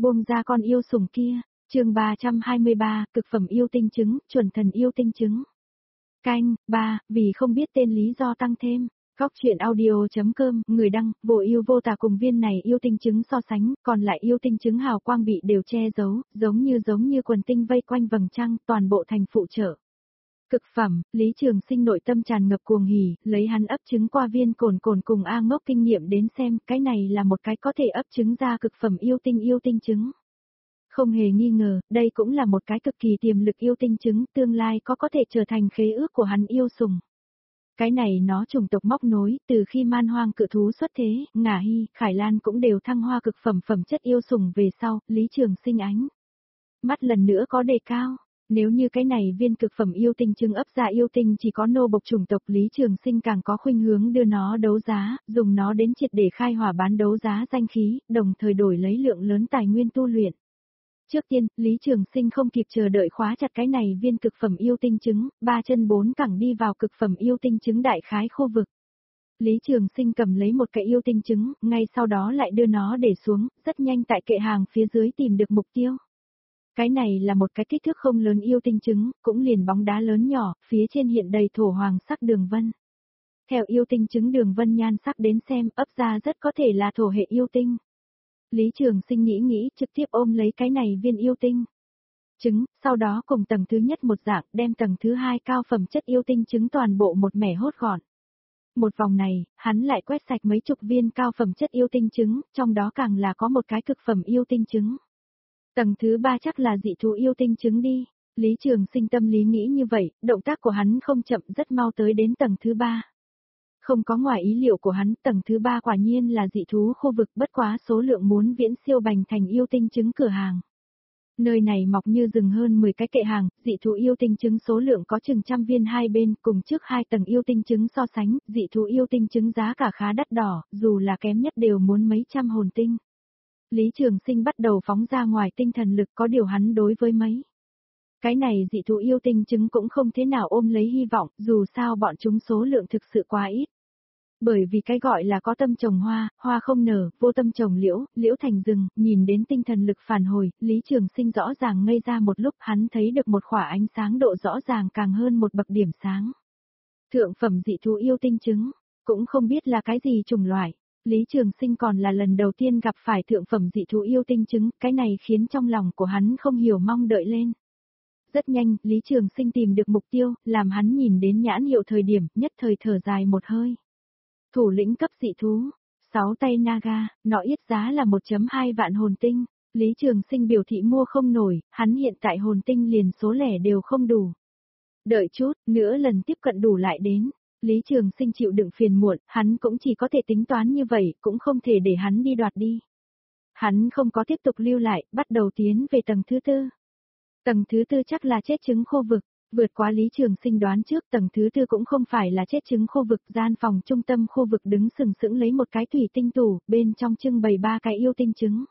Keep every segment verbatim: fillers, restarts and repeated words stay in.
Buông ra con yêu sủng kia, chương ba trăm hai mươi ba, cực phẩm yêu tinh trứng, chuẩn thần yêu tinh trứng. Canh, ba, vì không biết tên lý do tăng thêm. Góc truyện audio.com, người đăng, vô yêu vô tà cùng viên này yêu tinh trứng so sánh, còn lại yêu tinh trứng hào quang bị đều che giấu, giống như giống như quần tinh vây quanh vầng trăng, toàn bộ thành phụ trợ. Cực phẩm, Lý Trường Sinh nội tâm tràn ngập cuồng hỉ, lấy hắn ấp trứng qua viên cồn cồn cùng A Ngốc kinh nghiệm đến xem, cái này là một cái có thể ấp trứng ra cực phẩm yêu tinh yêu tinh trứng. Không hề nghi ngờ, đây cũng là một cái cực kỳ tiềm lực yêu tinh trứng, tương lai có có thể trở thành khế ước của hắn yêu sủng. Cái này nó chủng tộc móc nối, từ khi man hoang cự thú xuất thế, Ngả Hy, Khải Lan cũng đều thăng hoa cực phẩm phẩm chất yêu sủng về sau, Lý Trường Sinh ánh mắt lần nữa có đề cao. Nếu như cái này viên cực phẩm yêu tinh trứng ấp ra yêu tinh chỉ có nô bộc chủng tộc, Lý Trường Sinh càng có khuynh hướng đưa nó đấu giá, dùng nó đến triệt để khai hỏa bán đấu giá danh khí, đồng thời đổi lấy lượng lớn tài nguyên tu luyện. Trước tiên, Lý Trường Sinh không kịp chờ đợi khóa chặt cái này viên cực phẩm yêu tinh trứng, ba chân bốn cẳng đi vào cực phẩm yêu tinh trứng đại khái khu vực. Lý Trường Sinh cầm lấy một cái yêu tinh trứng, ngay sau đó lại đưa nó để xuống, rất nhanh tại kệ hàng phía dưới tìm được mục tiêu. Cái này là một cái kích thước không lớn yêu tinh trứng, cũng liền bóng đá lớn nhỏ, phía trên hiện đầy thổ hoàng sắc đường vân. Theo yêu tinh trứng đường vân nhan sắc đến xem, ấp ra rất có thể là thổ hệ yêu tinh. Lý Trường Sinh nghĩ nghĩ, trực tiếp ôm lấy cái này viên yêu tinh trứng, sau đó cùng tầng thứ nhất một dạng, đem tầng thứ hai cao phẩm chất yêu tinh trứng toàn bộ một mẻ hốt gọn. Một vòng này, hắn lại quét sạch mấy chục viên cao phẩm chất yêu tinh trứng, trong đó càng là có một cái cực phẩm yêu tinh trứng. Tầng thứ ba chắc là dị thú yêu tinh trứng đi. Lý Trường Sinh tâm lý nghĩ như vậy, động tác của hắn không chậm, rất mau tới đến tầng thứ ba. Không có ngoài ý liệu của hắn, tầng thứ ba quả nhiên là dị thú khu vực, bất quá số lượng muốn viễn siêu bành thành yêu tinh trứng cửa hàng. Nơi này mọc như rừng hơn mười cái kệ hàng, dị thú yêu tinh trứng số lượng có chừng trăm viên hai bên, cùng trước hai tầng yêu tinh trứng so sánh, dị thú yêu tinh trứng giá cả khá đắt đỏ, dù là kém nhất đều muốn mấy trăm hồn tinh. Lý Trường Sinh bắt đầu phóng ra ngoài tinh thần lực, có điều hắn đối với mấy cái này dị thú yêu tinh trứng cũng không thế nào ôm lấy hy vọng, dù sao bọn chúng số lượng thực sự quá ít. Bởi vì cái gọi là có tâm trồng hoa, hoa không nở, vô tâm trồng liễu, liễu thành rừng, nhìn đến tinh thần lực phản hồi, Lý Trường Sinh rõ ràng ngây ra một lúc, hắn thấy được một khỏa ánh sáng độ rõ ràng càng hơn một bậc điểm sáng. Thượng phẩm dị thú yêu tinh trứng, cũng không biết là cái gì chủng loại. Lý Trường Sinh còn là lần đầu tiên gặp phải thượng phẩm dị thú yêu tinh trứng, cái này khiến trong lòng của hắn không hiểu mong đợi lên. Rất nhanh, Lý Trường Sinh tìm được mục tiêu, làm hắn nhìn đến nhãn hiệu thời điểm, nhất thời thở dài một hơi. Thủ lĩnh cấp dị thú, sáu tay Naga, nó yết giá là một phẩy hai vạn hồn tinh. Lý Trường Sinh biểu thị mua không nổi, hắn hiện tại hồn tinh liền số lẻ đều không đủ. Đợi chút, nữa lần tiếp cận đủ lại đến. Lý Trường Sinh chịu đựng phiền muộn, hắn cũng chỉ có thể tính toán như vậy, cũng không thể để hắn đi đoạt đi. Hắn không có tiếp tục lưu lại, bắt đầu tiến về tầng thứ tư. Tầng thứ tư chắc là chết trứng khu vực, vượt quá Lý Trường Sinh đoán trước, tầng thứ tư cũng không phải là chết trứng khu vực, gian phòng trung tâm khu vực đứng sừng sững lấy một cái thủy tinh tủ, bên trong trưng bày ba cái yêu tinh trứng.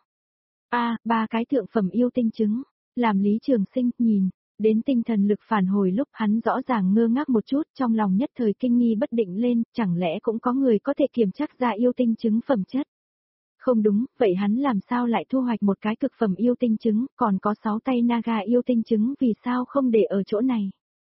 A, ba cái thượng phẩm yêu tinh trứng, làm Lý Trường Sinh nhìn. Đến tinh thần lực phản hồi lúc hắn rõ ràng ngơ ngác một chút, trong lòng nhất thời kinh nghi bất định lên, chẳng lẽ cũng có người có thể kiểm chắc ra yêu tinh trứng phẩm chất. Không đúng, vậy hắn làm sao lại thu hoạch một cái cực phẩm yêu tinh trứng, còn có sáu tay Naga yêu tinh trứng vì sao không để ở chỗ này.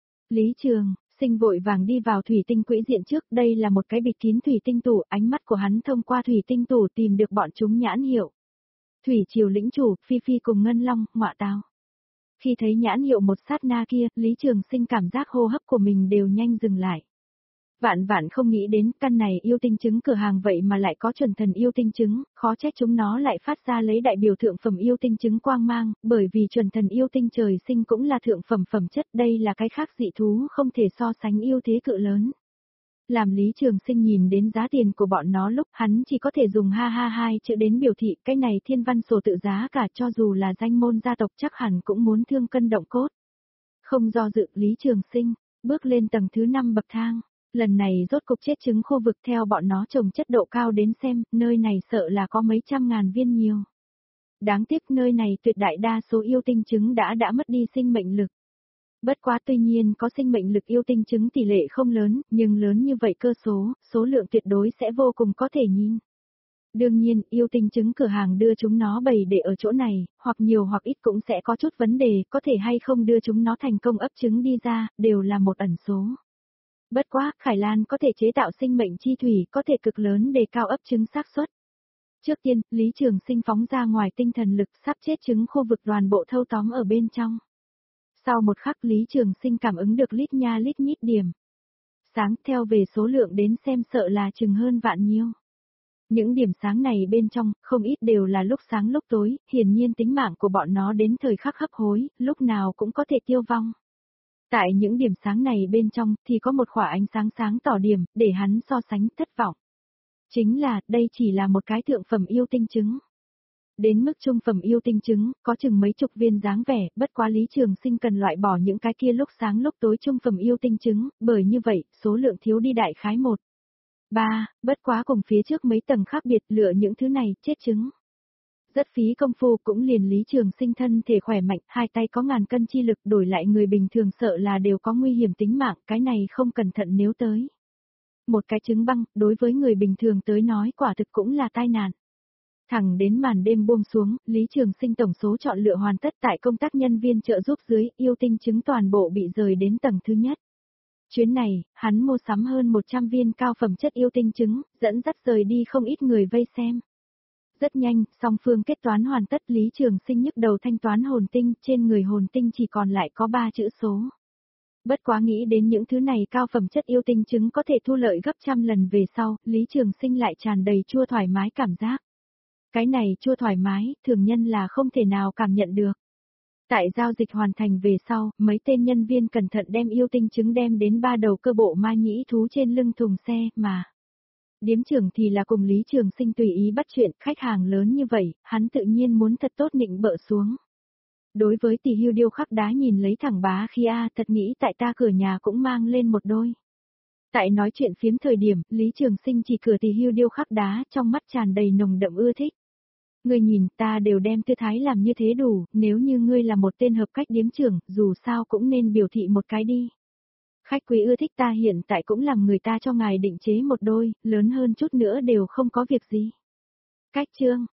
Lý Trường Sinh vội vàng đi vào thủy tinh quỹ diện trước, đây là một cái bịt kín thủy tinh tủ, ánh mắt của hắn thông qua thủy tinh tủ tìm được bọn chúng nhãn hiệu. Thủy Triều lĩnh chủ, Phi Phi cùng Ngân Long, ngọa tào. Khi thấy nhãn hiệu một sát na kia, Lý Trường Sinh cảm giác hô hấp của mình đều nhanh dừng lại. Vạn vạn không nghĩ đến căn này yêu tinh trứng cửa hàng vậy mà lại có chuẩn thần yêu tinh trứng, khó trách chúng nó lại phát ra lấy đại biểu thượng phẩm yêu tinh trứng quang mang, bởi vì chuẩn thần yêu tinh trời sinh cũng là thượng phẩm phẩm chất, đây là cái khác dị thú không thể so sánh yêu thế cự lớn. Làm Lý Trường Sinh nhìn đến giá tiền của bọn nó lúc hắn chỉ có thể dùng ha ha hai chữ đến biểu thị, cái này thiên văn sổ tự giá cả, cho dù là danh môn gia tộc chắc hẳn cũng muốn thương cân động cốt. Không do dự, Lý Trường Sinh bước lên tầng thứ năm bậc thang. Lần này rốt cục chết trứng khu vực, theo bọn nó trồng chất độ cao đến xem, nơi này sợ là có mấy trăm ngàn viên nhiều. Đáng tiếc nơi này tuyệt đại đa số yêu tinh trứng đã đã mất đi sinh mệnh lực. Bất quá tuy nhiên có sinh mệnh lực yêu tinh trứng tỷ lệ không lớn, nhưng lớn như vậy cơ số, số lượng tuyệt đối sẽ vô cùng có thể nhìn. Đương nhiên, yêu tinh trứng cửa hàng đưa chúng nó bày để ở chỗ này, hoặc nhiều hoặc ít cũng sẽ có chút vấn đề, có thể hay không đưa chúng nó thành công ấp trứng đi ra, đều là một ẩn số. Bất quá, Khải Lan có thể chế tạo sinh mệnh chi thủy, có thể cực lớn đề cao ấp trứng xác suất. Trước tiên, Lý Trường Sinh phóng ra ngoài tinh thần lực sắp chết trứng khu vực toàn bộ thâu tóm ở bên trong. Sau một khắc Lý Trường Sinh cảm ứng được lít nha lít nhít điểm. Sáng theo về số lượng đến xem sợ là chừng hơn vạn nhiêu. Những điểm sáng này bên trong, không ít đều là lúc sáng lúc tối, hiển nhiên tính mạng của bọn nó đến thời khắc hấp hối, lúc nào cũng có thể tiêu vong. Tại những điểm sáng này bên trong, thì có một khỏa ánh sáng sáng tỏ điểm, để hắn so sánh thất vọng. Chính là, đây chỉ là một cái thượng phẩm yêu tinh trứng. Đến mức trung phẩm yêu tinh trứng, có chừng mấy chục viên dáng vẻ, bất quá Lý Trường Sinh cần loại bỏ những cái kia lúc sáng lúc tối trung phẩm yêu tinh trứng, bởi như vậy, số lượng thiếu đi đại khái một. ba, bất quá cùng phía trước mấy tầng khác biệt lựa những thứ này, chết trứng. Rất phí công phu cũng liền Lý Trường Sinh thân thể khỏe mạnh, hai tay có ngàn cân chi lực đổi lại người bình thường sợ là đều có nguy hiểm tính mạng, cái này không cẩn thận nếu tới. Một cái trứng băng, đối với người bình thường tới nói quả thực cũng là tai nạn. Thẳng đến màn đêm buông xuống, Lý Trường Sinh tổng số chọn lựa hoàn tất tại công tác nhân viên trợ giúp dưới, yêu tinh trứng toàn bộ bị rời đến tầng thứ nhất. Chuyến này, hắn mua sắm hơn một trăm viên cao phẩm chất yêu tinh trứng, dẫn dắt rời đi không ít người vây xem. Rất nhanh, song phương kết toán hoàn tất Lý Trường Sinh nhức đầu thanh toán hồn tinh, trên người hồn tinh chỉ còn lại có ba chữ số. Bất quá nghĩ đến những thứ này cao phẩm chất yêu tinh trứng có thể thu lợi gấp trăm lần về sau, Lý Trường Sinh lại tràn đầy chua thoải mái cảm giác. Cái này chua thoải mái, thường nhân là không thể nào cảm nhận được. Tại giao dịch hoàn thành về sau, mấy tên nhân viên cẩn thận đem yêu tinh trứng đem đến ba đầu cơ bộ ma nhĩ thú trên lưng thùng xe, mà. Điếm trưởng thì là cùng Lý Trường Sinh tùy ý bắt chuyện, khách hàng lớn như vậy, hắn tự nhiên muốn thật tốt nịnh bợ xuống. Đối với tỷ hưu điêu khắc đá nhìn lấy thẳng bá khi a thật nghĩ tại ta cửa nhà cũng mang lên một đôi. Tại nói chuyện phiếm thời điểm, Lý Trường Sinh chỉ cửa tỷ hưu điêu khắc đá trong mắt tràn đầy nồng đậm ưa thích. Ngươi nhìn ta đều đem tư thái làm như thế đủ, nếu như ngươi là một tên hợp cách điếm trưởng, dù sao cũng nên biểu thị một cái đi. Khách quý ưa thích ta hiện tại cũng làm người ta cho ngài định chế một đôi, lớn hơn chút nữa đều không có việc gì. Cách chương,